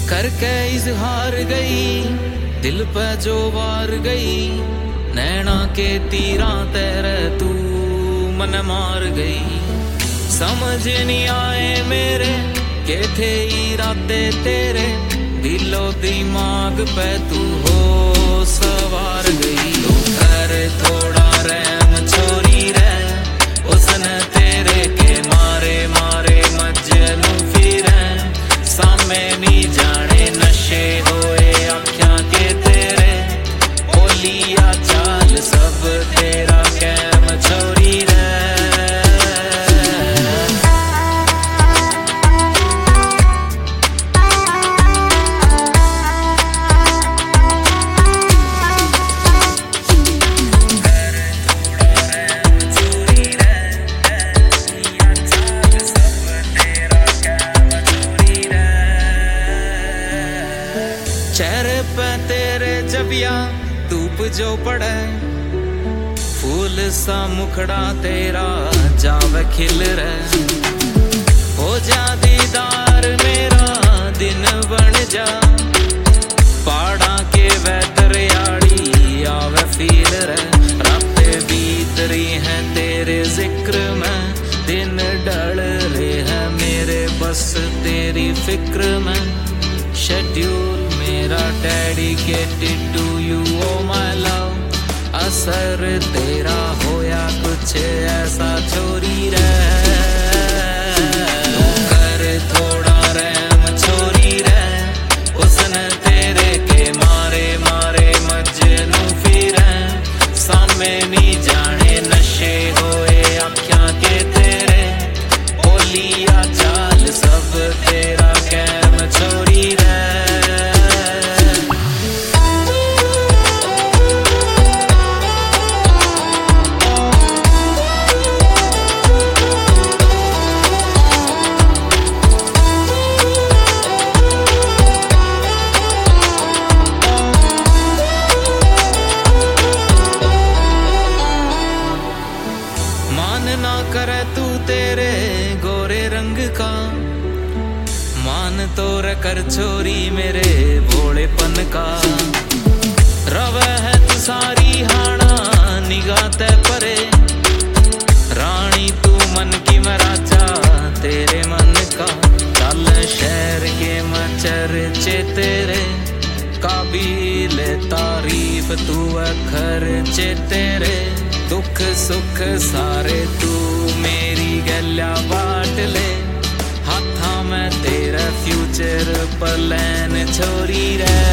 करके इजहार गई, दिल पे जो वार गई, नैना के तीरा तेरे तू मन मार गई। समझ नहीं आए मेरे के थे इरादे तेरे, दिलो दिमाग पे तू हो सवार गई। तू कर थोड़ा रहम छोरी रे, उसने तेरे के मारे मारे मजनू फिरे, सामे नहीं जाने नशे होए आँखियाँ के तेरे, बोलिया चाल सब तेरा कैम छोरी रे। चेहरे पे तेरे जबिया धूप जो पड़े, फूल सा मुखड़ा तेरा जावे खिल रहे, हो जा दीदार मेरा दिन बन जा, पहाड़ा के वैतरियाड़ी आवे फील रहे। रातें बीत रही हैं तेरे जिक्र में, दिन ढल रहे हैं मेरे बस तेरी फिक्र में, शेड्यूल मेरा dedicated to you oh my love, असर तेरा होया कुछ ऐसा छोरी रे। कर थोड़ा रहम छोरी रे, उसने तेरे के मारे मारे मजनू फिरे, सामे नहीं जाने नशे होए आँखियाँ के तेरे, बोलिया चाल सब तेरा कैम छोरी रे। ना करे तू तेरे गोरे रंग का, मान तो कर छोरी मेरे भोलेपन का, रवे है तू सारी हाना निगाह ते परे, रानी तू मन की मराचा तेरे मन का, चल शहर के मचर्चे तेरे, काबिल तारीफ तू खर्चे तेरे, दुख सुख सारे तू मेरी गल्या बांट ले, हाथा में तेरा फ्यूचर प्लान छोरी रे।